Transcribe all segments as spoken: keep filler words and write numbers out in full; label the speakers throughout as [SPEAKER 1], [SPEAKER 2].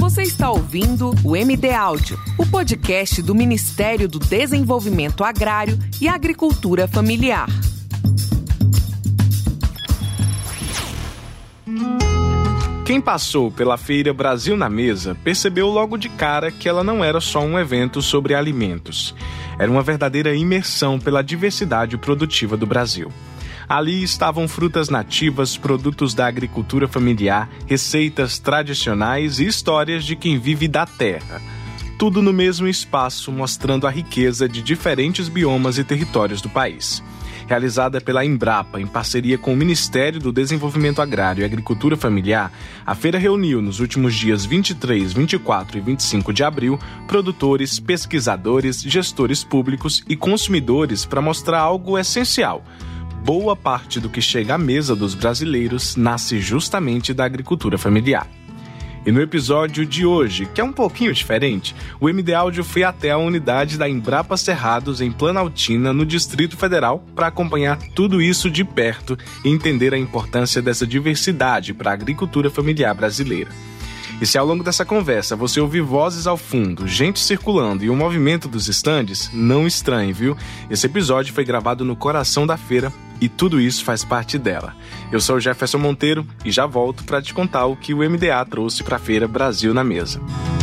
[SPEAKER 1] Você está ouvindo o M D Áudio, o podcast do Ministério do Desenvolvimento Agrário e Agricultura Familiar.
[SPEAKER 2] Quem passou pela Feira Brasil na Mesa percebeu logo de cara que ela não era só um evento sobre alimentos. Era uma verdadeira imersão pela diversidade produtiva do Brasil. Ali estavam frutas nativas, produtos da agricultura familiar, receitas tradicionais e histórias de quem vive da terra. Tudo no mesmo espaço, mostrando a riqueza de diferentes biomas e territórios do país. Realizada pela Embrapa, em parceria com o Ministério do Desenvolvimento Agrário e Agricultura Familiar, a feira reuniu nos últimos dias vinte e três, vinte e quatro e vinte e cinco de abril produtores, pesquisadores, gestores públicos e consumidores para mostrar algo essencial. Boa parte do que chega à mesa dos brasileiros nasce justamente da agricultura familiar. E no episódio de hoje, que é um pouquinho diferente, o M D Áudio foi até a unidade da Embrapa Cerrados, em Planaltina, no Distrito Federal, para acompanhar tudo isso de perto e entender a importância dessa diversidade para a agricultura familiar brasileira. E se ao longo dessa conversa você ouvir vozes ao fundo, gente circulando e o movimento dos estandes, não estranhe, viu? Esse episódio foi gravado no coração da feira e tudo isso faz parte dela. Eu sou o Jefferson Monteiro e já volto para te contar o que o M D A trouxe para a Feira Brasil na Mesa.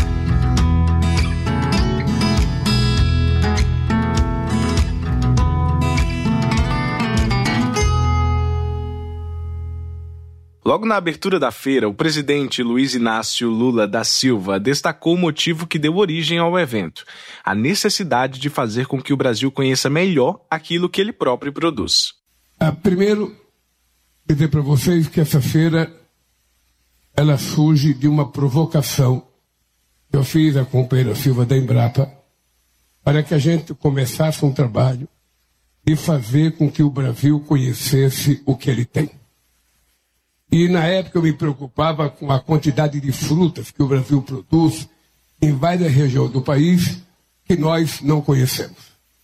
[SPEAKER 2] Logo na abertura da feira, o presidente Luiz Inácio Lula da Silva destacou o motivo que deu origem ao evento: a necessidade de fazer com que o Brasil conheça melhor aquilo que ele próprio produz.
[SPEAKER 3] Ah, primeiro, dizer para vocês que essa feira ela surge de uma provocação que eu fiz à companheira Silva da Embrapa para que a gente começasse um trabalho de fazer com que o Brasil conhecesse o que ele tem. E na época eu me preocupava com a quantidade de frutas que o Brasil produz em várias regiões do país que nós não conhecemos.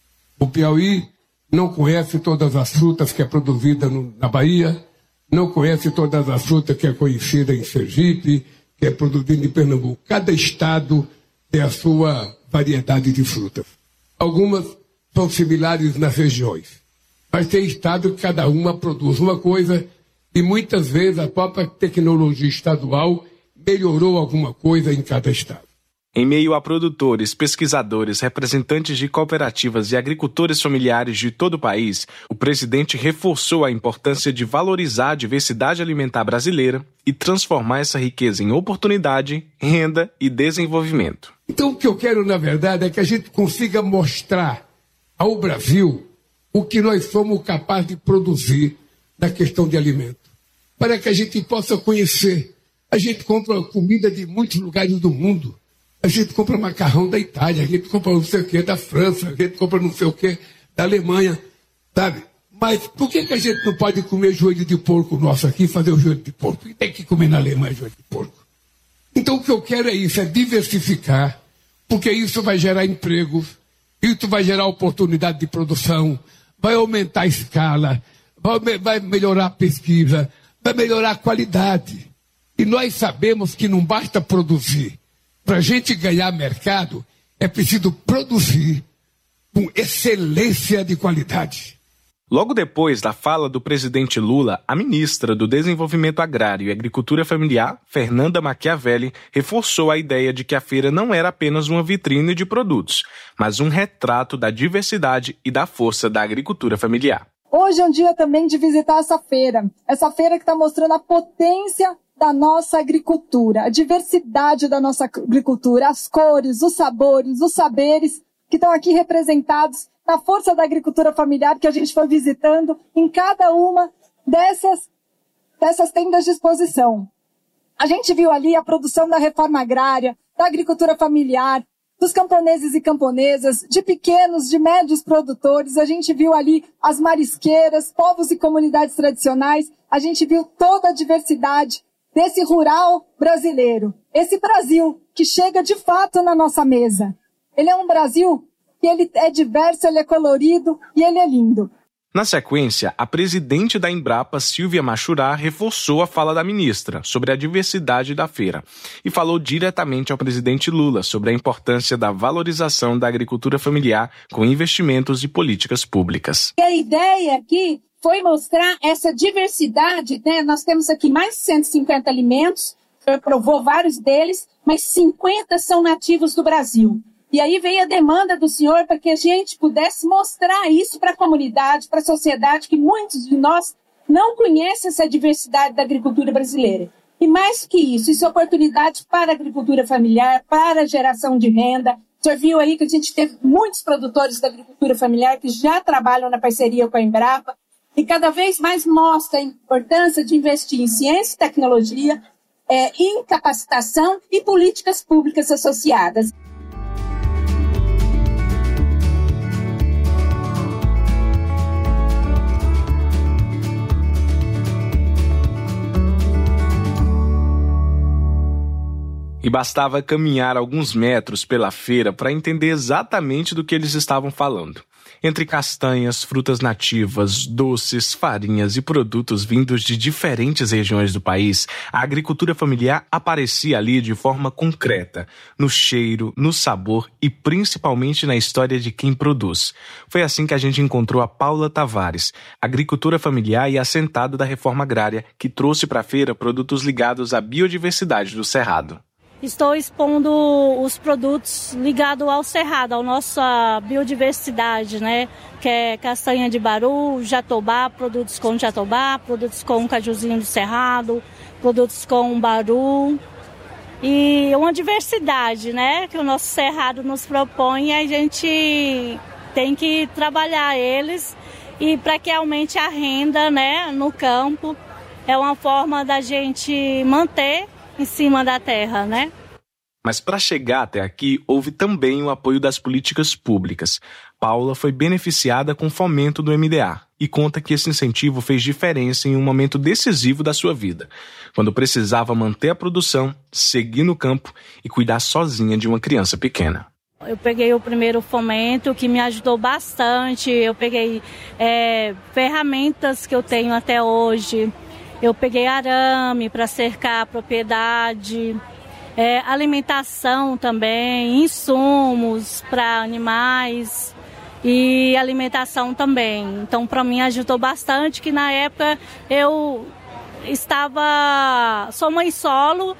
[SPEAKER 3] O Piauí não conhece todas as frutas que é produzida no, na Bahia, não conhece todas as frutas que é conhecida em Sergipe, que é produzida em Pernambuco. Cada estado tem a sua variedade de frutas. Algumas são similares nas regiões, mas tem estado que cada uma produz uma coisa. E muitas vezes a própria tecnologia estadual melhorou alguma coisa em cada estado.
[SPEAKER 2] Em meio a produtores, pesquisadores, representantes de cooperativas e agricultores familiares de todo o país, o presidente reforçou a importância de valorizar a diversidade alimentar brasileira e transformar essa riqueza em oportunidade, renda e desenvolvimento.
[SPEAKER 3] Então o que eu quero, na verdade, é que a gente consiga mostrar ao Brasil o que nós somos capazes de produzir na questão de alimento, para que a gente possa conhecer. A gente compra comida de muitos lugares do mundo. A gente compra macarrão da Itália, a gente compra não sei o que da França, a gente compra não sei o que da Alemanha, sabe? Mas por que, que a gente não pode comer joelho de porco nosso aqui, fazer o joelho de porco? E tem que comer na Alemanha joelho de porco. Então o que eu quero é isso, é diversificar, porque isso vai gerar empregos, isso vai gerar oportunidade de produção, vai aumentar a escala, vai melhorar a pesquisa, vai melhorar a qualidade. E nós sabemos que não basta produzir. Para a gente ganhar mercado, é preciso produzir com excelência de qualidade.
[SPEAKER 2] Logo depois da fala do presidente Lula, a ministra do Desenvolvimento Agrário e Agricultura Familiar, Fernanda Machiavelli, reforçou a ideia de que a feira não era apenas uma vitrine de produtos, mas um retrato da diversidade e da força da agricultura familiar.
[SPEAKER 4] Hoje é um dia também de visitar essa feira, essa feira que está mostrando a potência da nossa agricultura, a diversidade da nossa agricultura, as cores, os sabores, os saberes que estão aqui representados na força da agricultura familiar que a gente foi visitando em cada uma dessas, dessas tendas de exposição. A gente viu ali a produção da reforma agrária, da agricultura familiar, dos camponeses e camponesas, de pequenos, de médios produtores. A gente viu ali as marisqueiras, povos e comunidades tradicionais. A gente viu toda a diversidade desse rural brasileiro. Esse Brasil que chega de fato na nossa mesa. Ele é um Brasil que ele é diverso, ele é colorido e ele é lindo.
[SPEAKER 2] Na sequência, a presidente da Embrapa, Silvia Machurá, reforçou a fala da ministra sobre a diversidade da feira e falou diretamente ao presidente Lula sobre a importância da valorização da agricultura familiar com investimentos e políticas públicas.
[SPEAKER 5] A ideia aqui foi mostrar essa diversidade, né? Nós temos aqui mais de cento e cinquenta alimentos, o senhor provou vários deles, mas cinquenta são nativos do Brasil. E aí veio a demanda do senhor para que a gente pudesse mostrar isso para a comunidade, para a sociedade, que muitos de nós não conhecem essa diversidade da agricultura brasileira. E mais que isso, isso é oportunidade para a agricultura familiar, para a geração de renda. O senhor viu aí que a gente teve muitos produtores da agricultura familiar que já trabalham na parceria com a Embrapa e cada vez mais mostra a importância de investir em ciência e tecnologia, é, em capacitação e políticas públicas associadas.
[SPEAKER 2] E bastava caminhar alguns metros pela feira para entender exatamente do que eles estavam falando. Entre castanhas, frutas nativas, doces, farinhas e produtos vindos de diferentes regiões do país, a agricultura familiar aparecia ali de forma concreta, no cheiro, no sabor e principalmente na história de quem produz. Foi assim que a gente encontrou a Paula Tavares, agricultora familiar e assentada da reforma agrária, que trouxe para a feira produtos ligados à biodiversidade do Cerrado.
[SPEAKER 6] Estou expondo os produtos ligados ao cerrado, à nossa biodiversidade, né? Que é castanha de baru, jatobá, produtos com jatobá, produtos com cajuzinho do cerrado, produtos com baru. E uma diversidade, né? Que o nosso cerrado nos propõe e a gente tem que trabalhar eles e para que aumente a renda, né? No campo. É uma forma da gente manter em cima da terra, né?
[SPEAKER 2] Mas para chegar até aqui, houve também o apoio das políticas públicas. Paula foi beneficiada com o fomento do M D A e conta que esse incentivo fez diferença em um momento decisivo da sua vida, quando precisava manter a produção, seguir no campo e cuidar sozinha de uma criança pequena.
[SPEAKER 6] Eu peguei o primeiro fomento, que me ajudou bastante. Eu peguei é, ferramentas que eu tenho até hoje. Eu peguei arame para cercar a propriedade, é, alimentação também, insumos para animais e alimentação também. Então, para mim, ajudou bastante, que na época eu estava, sou mãe solo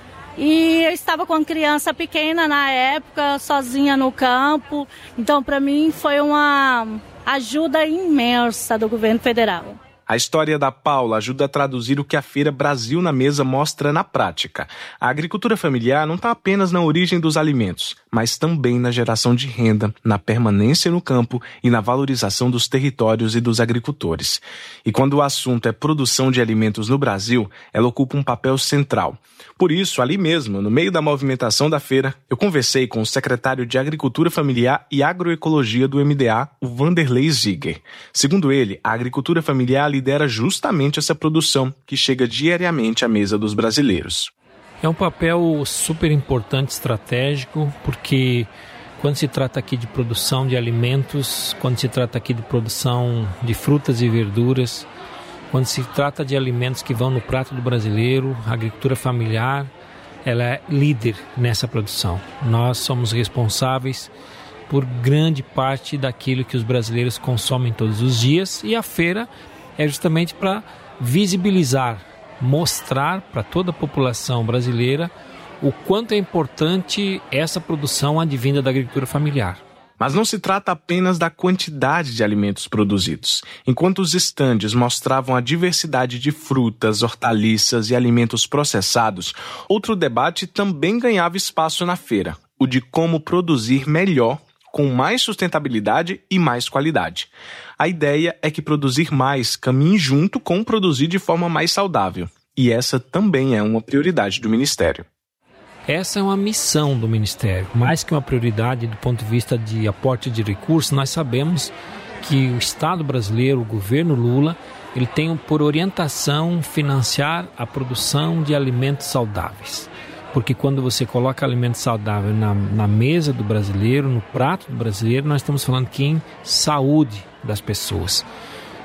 [SPEAKER 6] e eu estava com uma criança pequena na época, sozinha no campo. Então, para mim, foi uma ajuda imensa do governo federal.
[SPEAKER 2] A história da Paula ajuda a traduzir o que a Feira Brasil na Mesa mostra na prática. A agricultura familiar não está apenas na origem dos alimentos, mas também na geração de renda, na permanência no campo e na valorização dos territórios e dos agricultores. E quando o assunto é produção de alimentos no Brasil, ela ocupa um papel central. Por isso, ali mesmo, no meio da movimentação da feira, eu conversei com o secretário de Agricultura Familiar e Agroecologia do M D A, o Vanderlei Ziger. Segundo ele, a agricultura familiar lidera justamente essa produção que chega diariamente à mesa dos brasileiros.
[SPEAKER 7] É um papel super importante, estratégico, porque quando se trata aqui de produção de alimentos, quando se trata aqui de produção de frutas e verduras, quando se trata de alimentos que vão no prato do brasileiro, a agricultura familiar, ela é líder nessa produção. Nós somos responsáveis por grande parte daquilo que os brasileiros consomem todos os dias, e a feira é justamente para visibilizar, mostrar para toda a população brasileira o quanto é importante essa produção advinda da agricultura familiar.
[SPEAKER 2] Mas não se trata apenas da quantidade de alimentos produzidos. Enquanto os estandes mostravam a diversidade de frutas, hortaliças e alimentos processados, outro debate também ganhava espaço na feira, o de como produzir melhor, com mais sustentabilidade e mais qualidade. A ideia é que produzir mais caminhe junto com produzir de forma mais saudável. E essa também é uma prioridade do Ministério.
[SPEAKER 7] Essa é uma missão do Ministério. Mais que uma prioridade do ponto de vista de aporte de recursos, nós sabemos que o Estado brasileiro, o governo Lula, ele tem por orientação financiar a produção de alimentos saudáveis. Porque quando você coloca alimento saudável na, na mesa do brasileiro, no prato do brasileiro, nós estamos falando aqui em saúde das pessoas.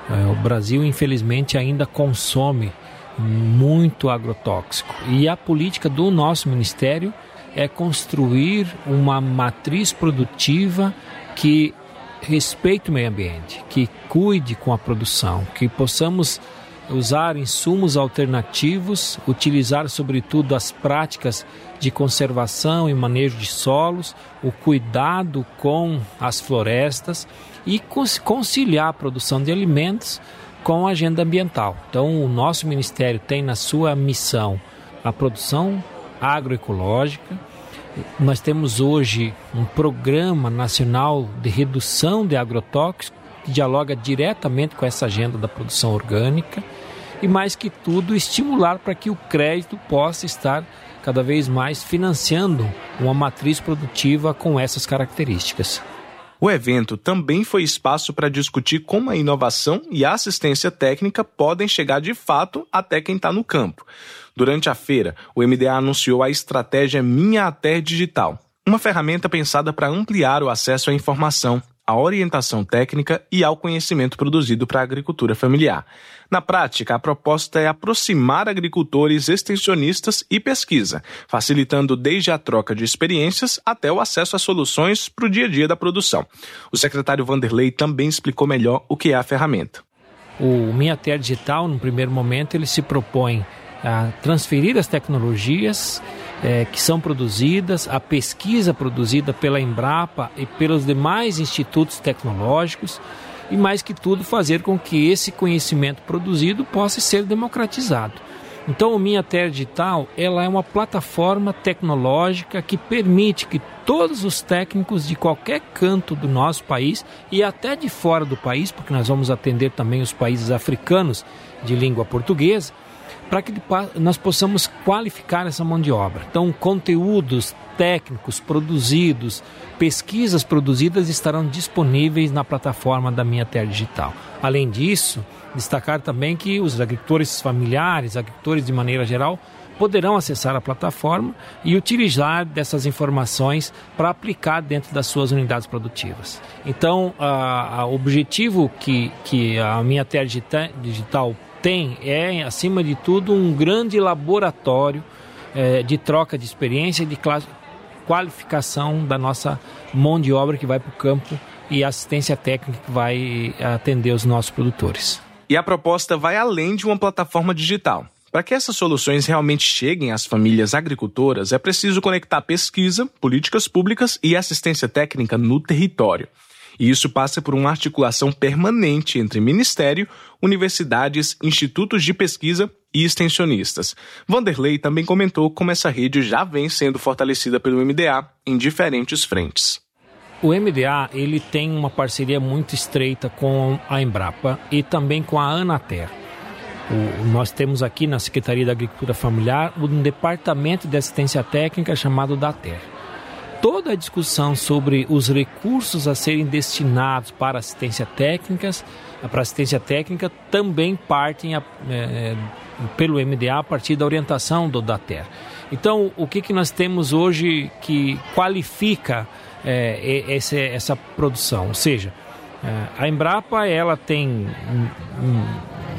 [SPEAKER 7] O Brasil, infelizmente, ainda consome muito agrotóxico. E a política do nosso Ministério é construir uma matriz produtiva que respeite o meio ambiente, que cuide com a produção, que possamos usar insumos alternativos, utilizar sobretudo as práticas de conservação e manejo de solos, o cuidado com as florestas e conciliar a produção de alimentos com a agenda ambiental. Então, o nosso Ministério tem na sua missão a produção agroecológica. Nós temos hoje um programa nacional de redução de agrotóxicos que dialoga diretamente com essa agenda da produção orgânica e, mais que tudo, estimular para que o crédito possa estar cada vez mais financiando uma matriz produtiva com essas características.
[SPEAKER 2] O evento também foi espaço para discutir como a inovação e a assistência técnica podem chegar de fato até quem está no campo. Durante a feira, o M D A anunciou a estratégia Minha Terra Digital, uma ferramenta pensada para ampliar o acesso à informação, à orientação técnica e ao conhecimento produzido para a agricultura familiar. Na prática, a proposta é aproximar agricultores, extensionistas e pesquisa, facilitando desde a troca de experiências até o acesso a soluções para o dia a dia da produção. O secretário Vanderlei também explicou melhor o que é a ferramenta.
[SPEAKER 7] O Minha Terra Digital, no primeiro momento, ele se propõe a transferir as tecnologias é, que são produzidas, a pesquisa produzida pela Embrapa e pelos demais institutos tecnológicos e, mais que tudo, fazer com que esse conhecimento produzido possa ser democratizado. Então, o Minha Terra Digital ela é uma plataforma tecnológica que permite que todos os técnicos de qualquer canto do nosso país e até de fora do país, porque nós vamos atender também os países africanos de língua portuguesa, para que nós possamos qualificar essa mão de obra. Então, conteúdos técnicos produzidos, pesquisas produzidas estarão disponíveis na plataforma da Minha Terra Digital. Além disso, destacar também que os agricultores familiares, agricultores de maneira geral, poderão acessar a plataforma e utilizar dessas informações para aplicar dentro das suas unidades produtivas. Então, o objetivo que, que a Minha Terra Digital tem é, acima de tudo, um grande laboratório é, de troca de experiência e de qualificação da nossa mão de obra que vai para o campo e assistência técnica que vai atender os nossos produtores.
[SPEAKER 2] E a proposta vai além de uma plataforma digital. Para que essas soluções realmente cheguem às famílias agricultoras, é preciso conectar pesquisa, políticas públicas e assistência técnica no território. E isso passa por uma articulação permanente entre Ministério, universidades, institutos de pesquisa e extensionistas. Vanderlei também comentou como essa rede já vem sendo fortalecida pelo M D A em diferentes frentes.
[SPEAKER 7] O M D A ele tem uma parceria muito estreita com a Embrapa e também com a Anater. O, nós temos aqui na Secretaria da Agricultura Familiar um departamento de assistência técnica chamado DATER. Toda a discussão sobre os recursos a serem destinados para assistência técnica, para assistência técnica também partem a, é, pelo M D A a partir da orientação do DATER. Então, o que, que nós temos hoje que qualifica é, essa, essa produção? Ou seja, é, a Embrapa ela tem um,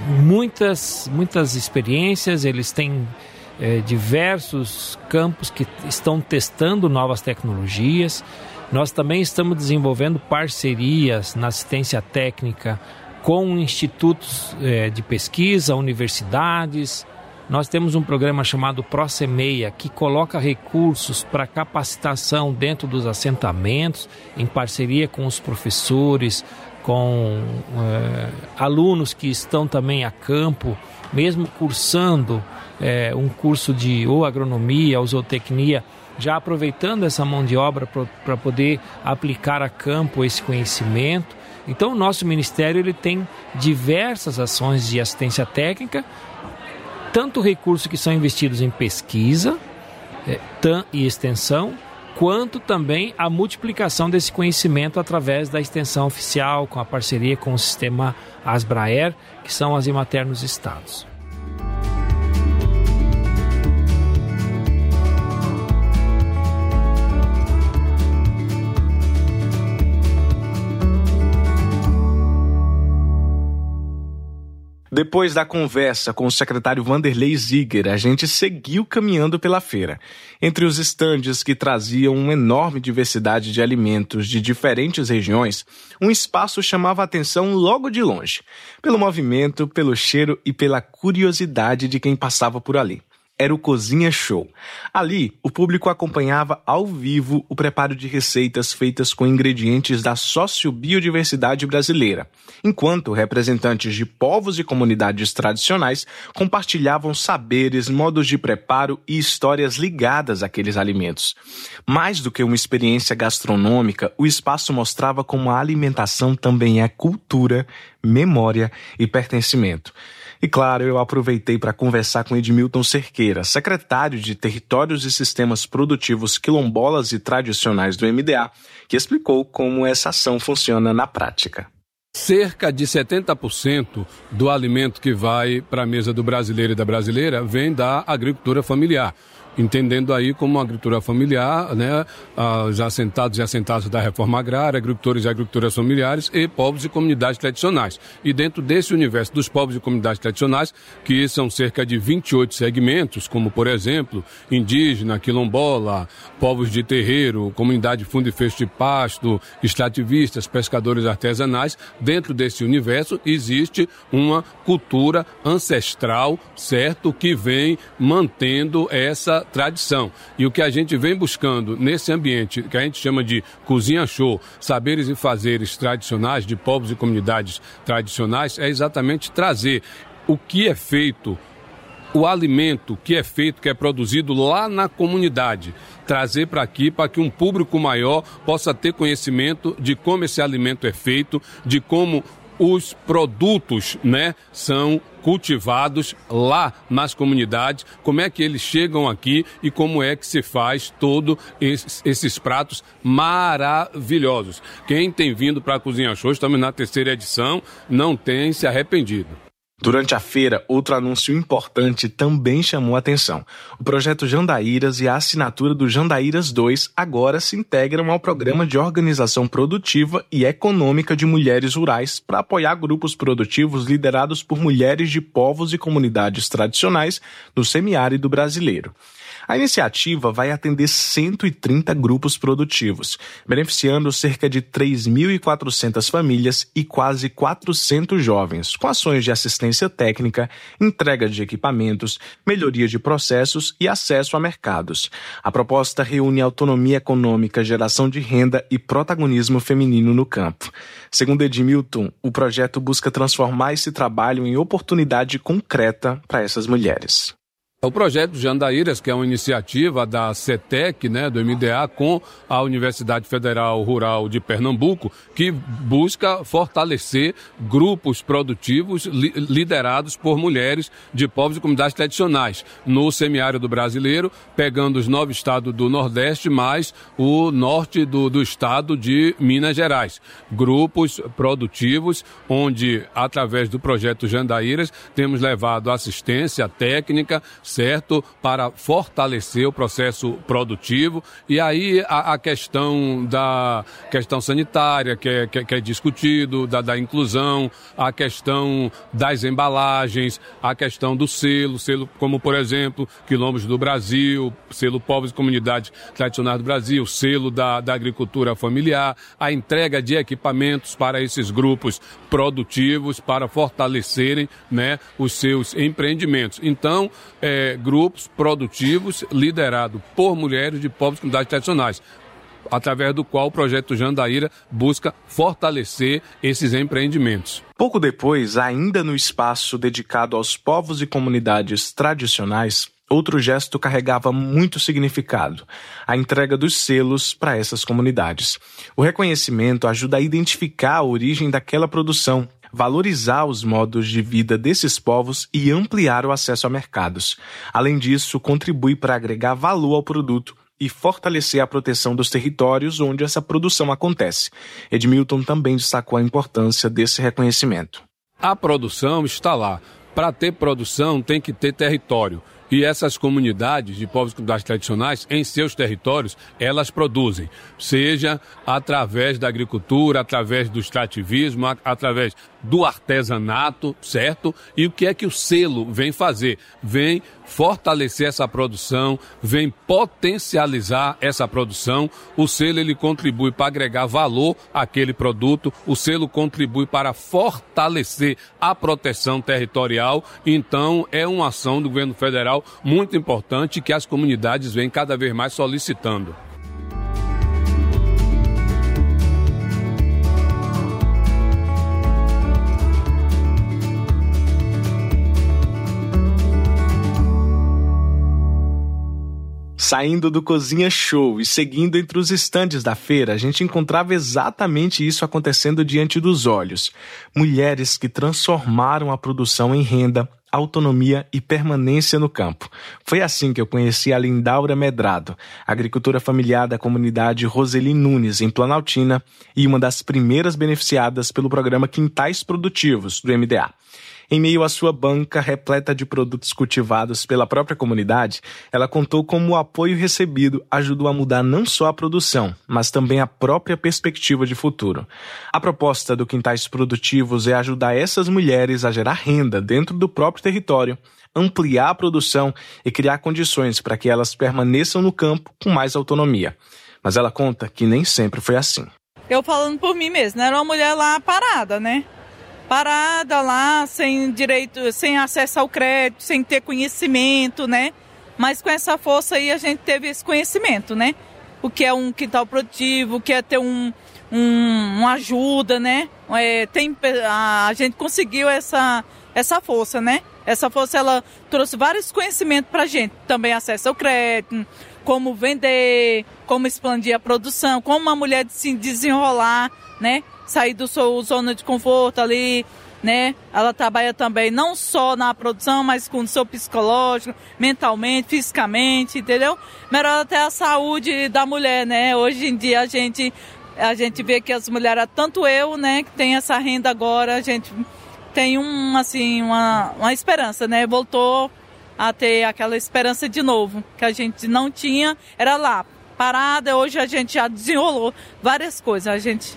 [SPEAKER 7] muitas, muitas experiências, eles têm É, diversos campos que estão testando novas tecnologias. Nós também estamos desenvolvendo parcerias na assistência técnica com institutos é, de pesquisa, universidades. Nós temos um programa chamado ProSemeia, que coloca recursos para capacitação dentro dos assentamentos, em parceria com os professores, com é, alunos que estão também a campo, mesmo cursando é, um curso de ou agronomia ou zootecnia, já aproveitando essa mão de obra para poder aplicar a campo esse conhecimento. Então, o nosso Ministério ele tem diversas ações de assistência técnica, tanto recursos que são investidos em pesquisa é, e extensão, quanto também a multiplicação desse conhecimento através da extensão oficial, com a parceria com o sistema Asbraer, que são as Emater nos estados.
[SPEAKER 2] Depois da conversa com o secretário Vanderlei Ziger, a gente seguiu caminhando pela feira. Entre os estandes que traziam uma enorme diversidade de alimentos de diferentes regiões, um espaço chamava a atenção logo de longe, pelo movimento, pelo cheiro e pela curiosidade de quem passava por ali. Era o Cozinha Show. Ali, o público acompanhava ao vivo o preparo de receitas feitas com ingredientes da sociobiodiversidade brasileira, enquanto representantes de povos e comunidades tradicionais compartilhavam saberes, modos de preparo e histórias ligadas àqueles alimentos. Mais do que uma experiência gastronômica, o espaço mostrava como a alimentação também é cultura, memória e pertencimento. E claro, eu aproveitei para conversar com Edmilton Cerqueira, secretário de Territórios e Sistemas Produtivos Quilombolas e Tradicionais do M D A, que explicou como essa ação funciona na prática.
[SPEAKER 8] Cerca de setenta por cento do alimento que vai para a mesa do brasileiro e da brasileira vem da agricultura familiar. Entendendo aí como agricultura familiar, né, os assentados e assentadas da reforma agrária, agricultores e agricultoras familiares e povos e comunidades tradicionais. E dentro desse universo dos povos e comunidades tradicionais, que são cerca de vinte e oito segmentos, como por exemplo, indígena, quilombola, povos de terreiro, comunidade fundo e fecho de pasto, extrativistas, pescadores artesanais, dentro desse universo existe uma cultura ancestral, certo, que vem mantendo essa tradição. E o que a gente vem buscando nesse ambiente, que a gente chama de Cozinha Show, saberes e fazeres tradicionais de povos e comunidades tradicionais, é exatamente trazer o que é feito, o alimento que é feito, que é produzido lá na comunidade, trazer para aqui para que um público maior possa ter conhecimento de como esse alimento é feito, de como os produtos, né, são cultivados lá nas comunidades, como é que eles chegam aqui e como é que se faz todos esses, esses pratos maravilhosos. Quem tem vindo para a Cozinha Show, estamos na terceira edição, não tem se arrependido.
[SPEAKER 2] Durante a feira, outro anúncio importante também chamou a atenção. O projeto Jandaíras e a assinatura do Jandaíras dois agora se integram ao Programa de Organização Produtiva e Econômica de Mulheres Rurais para apoiar grupos produtivos liderados por mulheres de povos e comunidades tradicionais no semiárido brasileiro. A iniciativa vai atender cento e trinta grupos produtivos, beneficiando cerca de três mil e quatrocentas famílias e quase quatrocentos jovens, com ações de assistência técnica, entrega de equipamentos, melhoria de processos e acesso a mercados. A proposta reúne autonomia econômica, geração de renda e protagonismo feminino no campo. Segundo Edmilton, o projeto busca transformar esse trabalho em oportunidade concreta para essas mulheres.
[SPEAKER 8] O projeto Jandaíras, que é uma iniciativa da CETEC, né, do M D A, com a Universidade Federal Rural de Pernambuco, que busca fortalecer grupos produtivos li- liderados por mulheres de povos e comunidades tradicionais no semiárido brasileiro, pegando os nove estados do Nordeste, mais o norte do, do estado de Minas Gerais. Grupos produtivos, onde, através do projeto Jandaíras, temos levado assistência técnica, certo, para fortalecer o processo produtivo. E aí a, a questão da questão sanitária, que é, que, que é discutido, da, da inclusão, a questão das embalagens, a questão do selo, selo como, por exemplo, Quilombos do Brasil, selo Povos e Comunidades Tradicionais do Brasil, selo da, da agricultura familiar, a entrega de equipamentos para esses grupos produtivos, para fortalecerem, né, os seus empreendimentos. Então, é, grupos produtivos liderados por mulheres de povos e comunidades tradicionais, através do qual o projeto Jandaíra busca fortalecer esses empreendimentos.
[SPEAKER 2] Pouco depois, ainda no espaço dedicado aos povos e comunidades tradicionais, outro gesto carregava muito significado: a entrega dos selos para essas comunidades. O reconhecimento ajuda a identificar a origem daquela produção, valorizar os modos de vida desses povos e ampliar o acesso a mercados. Além disso, contribui para agregar valor ao produto e fortalecer a proteção dos territórios onde essa produção acontece. Edmilton também destacou a importância desse reconhecimento.
[SPEAKER 8] A produção está lá. Para ter produção tem que ter território. E essas comunidades de povos e comunidades tradicionais, em seus territórios, elas produzem, seja através da agricultura, através do extrativismo, a- através do artesanato, certo? E o que é que o selo vem fazer? Vem fortalecer essa produção, vem potencializar essa produção. O selo ele contribui para agregar valor àquele produto, o selo contribui para fortalecer a proteção territorial. Então, é uma ação do governo federal muito importante que as comunidades vêm cada vez mais solicitando.
[SPEAKER 2] Saindo do Cozinha Show e seguindo entre os estandes da feira, a gente encontrava exatamente isso acontecendo diante dos olhos. Mulheres que transformaram a produção em renda, autonomia e permanência no campo. Foi assim que eu conheci a Lindaura Medrado, agricultora familiar da comunidade Roseli Nunes, em Planaltina, e uma das primeiras beneficiadas pelo programa Quintais Produtivos, do M D A. Em meio à sua banca repleta de produtos cultivados pela própria comunidade, ela contou como o apoio recebido ajudou a mudar não só a produção, mas também a própria perspectiva de futuro. A proposta do Quintais Produtivos é ajudar essas mulheres a gerar renda dentro do próprio território, ampliar a produção e criar condições para que elas permaneçam no campo com mais autonomia. Mas ela conta que nem sempre foi assim.
[SPEAKER 9] Eu falando por mim mesma, era uma mulher lá parada, né? Parada lá, sem direito, sem acesso ao crédito, sem ter conhecimento, né? Mas com essa força aí a gente teve esse conhecimento, né? O que é um quintal produtivo, o que é ter um, um, uma ajuda, né? É, tem, a, a gente conseguiu essa, essa força, né? Essa força, ela trouxe vários conhecimentos pra gente. Também acesso ao crédito, como vender, como expandir a produção, como uma mulher se desenrolar, né? Sair do seu zona de conforto ali, né? Ela trabalha também não só na produção, mas com o seu psicológico, mentalmente, fisicamente, entendeu? Melhora até a saúde da mulher, né? Hoje em dia a gente, a gente vê que as mulheres, tanto eu, né, que tem essa renda agora, a gente tem um, assim, uma, uma esperança, né? Voltou a ter aquela esperança de novo, que a gente não tinha, era lá, parada. Hoje a gente já desenrolou várias coisas, a gente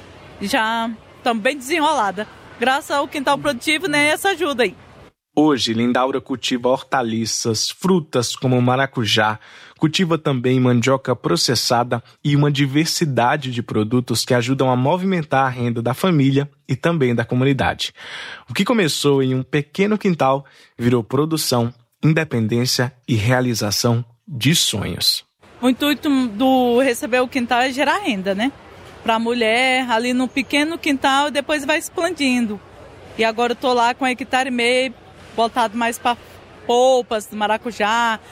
[SPEAKER 9] já também desenrolada. Graças ao Quintal Produtivo, né, essa ajuda aí.
[SPEAKER 2] Hoje, Lindaura cultiva hortaliças, frutas como maracujá, cultiva também mandioca processada e uma diversidade de produtos que ajudam a movimentar a renda da família e também da comunidade. O que começou em um pequeno quintal virou produção, independência e realização de sonhos.
[SPEAKER 9] O intuito do Receber o Quintal é gerar renda, né? Para a mulher, ali no pequeno quintal, e depois vai expandindo. E agora eu estou lá com um hectare e meio, voltado mais para polpas, maracujá,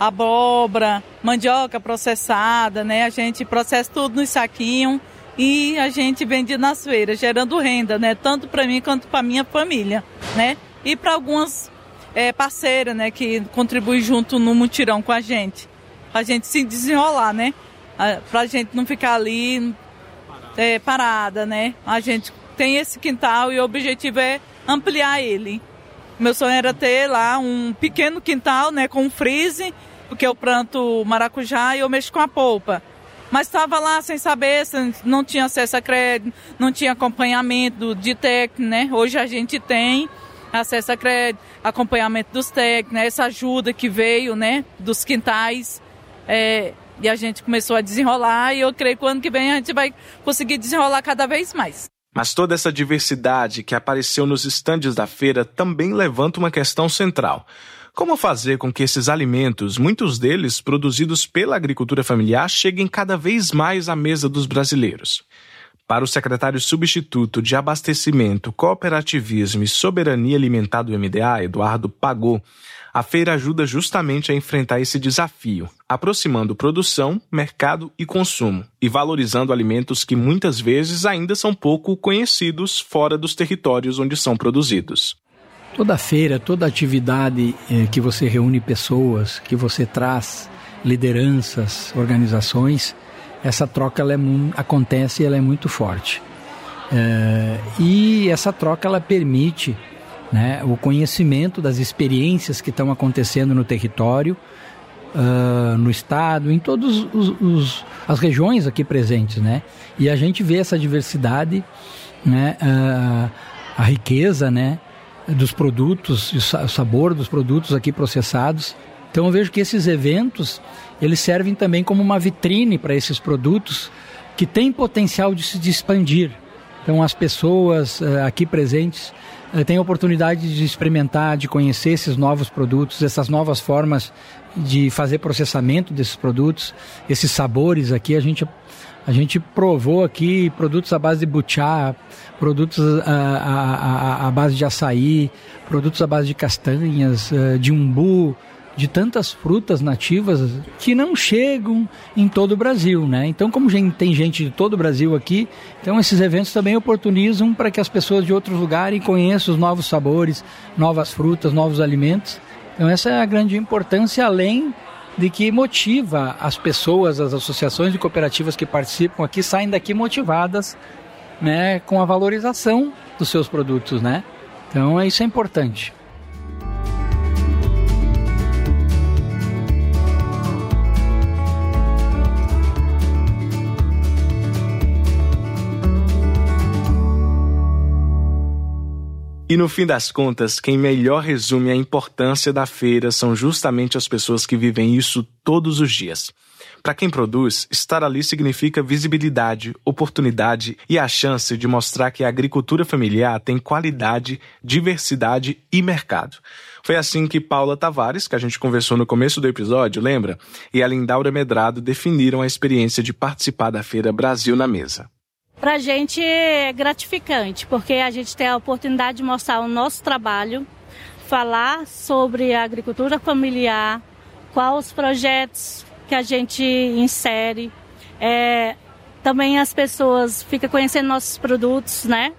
[SPEAKER 9] abóbora, mandioca processada, né? A gente processa tudo no saquinho e a gente vende nas feiras, gerando renda, né? Tanto para mim quanto para minha família, né? E para algumas é, parceiras, né? Que contribuem junto no mutirão com a gente, para a gente se desenrolar, né? Para a gente não ficar ali É, parada, né? A gente tem esse quintal e o objetivo é ampliar ele. Meu sonho era ter lá um pequeno quintal, né, com um freeze, porque eu planto maracujá e eu mexo com a polpa. Mas estava lá sem saber, não tinha acesso a crédito, não tinha acompanhamento de técnico, né? Hoje a gente tem acesso a crédito, acompanhamento dos técnicos, né? Essa ajuda que veio, né, dos quintais. É, E a gente começou a desenrolar e eu creio que o ano que vem a gente vai conseguir desenrolar cada vez mais.
[SPEAKER 2] Mas toda essa diversidade que apareceu nos estandes da feira também levanta uma questão central. Como fazer com que esses alimentos, muitos deles produzidos pela agricultura familiar, cheguem cada vez mais à mesa dos brasileiros? Para o secretário substituto de Abastecimento, Cooperativismo e Soberania Alimentar do M D A, Eduardo Pagô, a feira ajuda justamente a enfrentar esse desafio, aproximando produção, mercado e consumo, e valorizando alimentos que muitas vezes ainda são pouco conhecidos fora dos territórios onde são produzidos.
[SPEAKER 10] Toda feira, toda atividade eh, que você reúne pessoas, que você traz lideranças, organizações, essa troca ela é, acontece e ela é muito forte. É, e essa troca ela permite né? O conhecimento das experiências que estão acontecendo no território, uh, no estado, em todas as regiões aqui presentes, né? E a gente vê essa diversidade, né? Uh, a riqueza, né? Dos produtos, o sabor dos produtos aqui processados. Então eu vejo que esses eventos, eles servem também como uma vitrine para esses produtos que têm potencial de se expandir. Então as pessoas uh, aqui presentes uh, têm a oportunidade de experimentar, de conhecer esses novos produtos, essas novas formas de fazer processamento desses produtos, esses sabores aqui. A gente, a gente provou aqui produtos à base de buchá, produtos à, à, à base de açaí, produtos à base de castanhas, uh, de umbu, de tantas frutas nativas que não chegam em todo o Brasil, né? Então, como tem gente de todo o Brasil aqui, então esses eventos também oportunizam para que as pessoas de outros lugares conheçam os novos sabores, novas frutas, novos alimentos. Então, essa é a grande importância, além de que motiva as pessoas, as associações de cooperativas que participam aqui, saem daqui motivadas, né, com a valorização dos seus produtos, né? Então, isso é importante.
[SPEAKER 2] E no fim das contas, quem melhor resume a importância da feira são justamente as pessoas que vivem isso todos os dias. Para quem produz, estar ali significa visibilidade, oportunidade e a chance de mostrar que a agricultura familiar tem qualidade, diversidade e mercado. Foi assim que Paula Tavares, que a gente conversou no começo do episódio, lembra? E a Lindaura Medrado definiram a experiência de participar da Feira Brasil na Mesa.
[SPEAKER 6] Para a gente é gratificante, porque a gente tem a oportunidade de mostrar o nosso trabalho, falar sobre a agricultura familiar, quais os projetos que a gente insere. É, também as pessoas ficam conhecendo nossos produtos, né?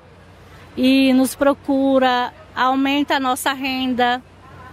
[SPEAKER 6] E nos procura, aumenta a nossa renda.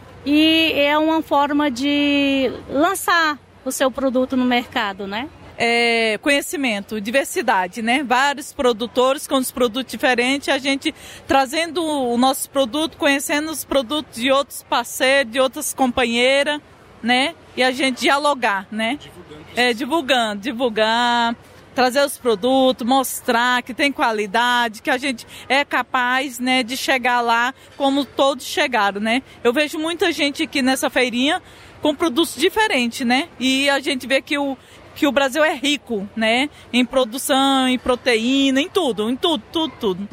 [SPEAKER 6] E é uma forma de lançar o seu produto no mercado, né?
[SPEAKER 9] É, conhecimento, diversidade, né? Vários produtores com os produtos diferentes, a gente trazendo o nosso produto, conhecendo os produtos de outros parceiros, de outras companheiras, né? E a gente dialogar, né? Divulgando, é, divulgando, divulgar, trazer os produtos, mostrar que tem qualidade, que a gente é capaz, né, de chegar lá como todos chegaram, né? Eu vejo muita gente aqui nessa feirinha com produtos diferentes, né? E a gente vê que o que o Brasil é rico, né? Em produção, em proteína, em tudo, em tudo, tudo, tudo.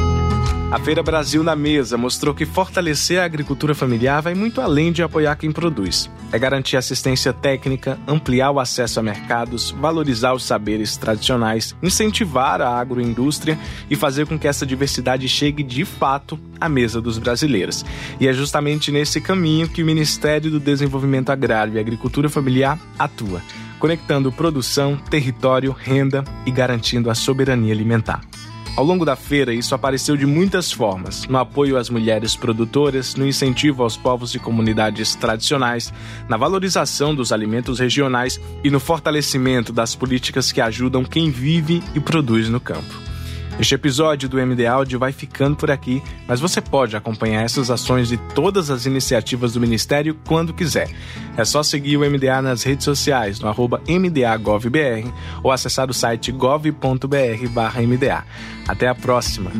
[SPEAKER 2] A Feira Brasil na Mesa mostrou que fortalecer a agricultura familiar vai muito além de apoiar quem produz. É garantir assistência técnica, ampliar o acesso a mercados, valorizar os saberes tradicionais, incentivar a agroindústria e fazer com que essa diversidade chegue de fato à mesa dos brasileiros. E é justamente nesse caminho que o Ministério do Desenvolvimento Agrário e Agricultura Familiar atua, conectando produção, território, renda e garantindo a soberania alimentar. Ao longo da feira, isso apareceu de muitas formas, no apoio às mulheres produtoras, no incentivo aos povos e comunidades tradicionais, na valorização dos alimentos regionais e no fortalecimento das políticas que ajudam quem vive e produz no campo. Este episódio do M D Áudio vai ficando por aqui, mas você pode acompanhar essas ações e todas as iniciativas do Ministério quando quiser. É só seguir o M D A nas redes sociais, no arroba M D A Gov B R ou acessar o site gov ponto br barra M D A. Até a próxima!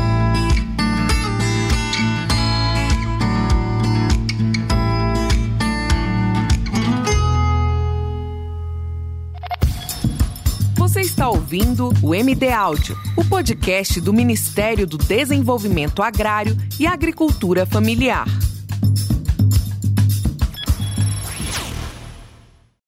[SPEAKER 1] Você está ouvindo o M D Áudio, o podcast do Ministério do Desenvolvimento Agrário e Agricultura Familiar.